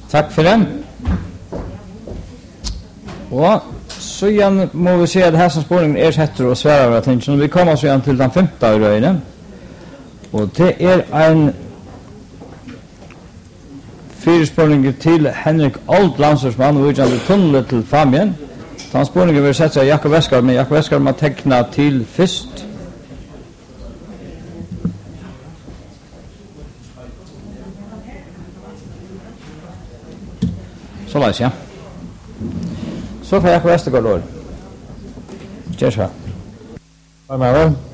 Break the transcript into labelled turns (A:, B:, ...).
A: Takk for den. Og så igjen må vi se at her som spåringen setter og sværer av ting. Så vi kommer så igjen til den 5. røyene. Og det en fyrspåring til Henrik Old landslagsmann og utgjørende tunnel til Famien. Transportningen vil sette seg Jakob Veskar, men Jakob Veskar må tekne til først. Så leis, ja. Så får Jakob Veskar gå. Kjør så.
B: Hva er med det?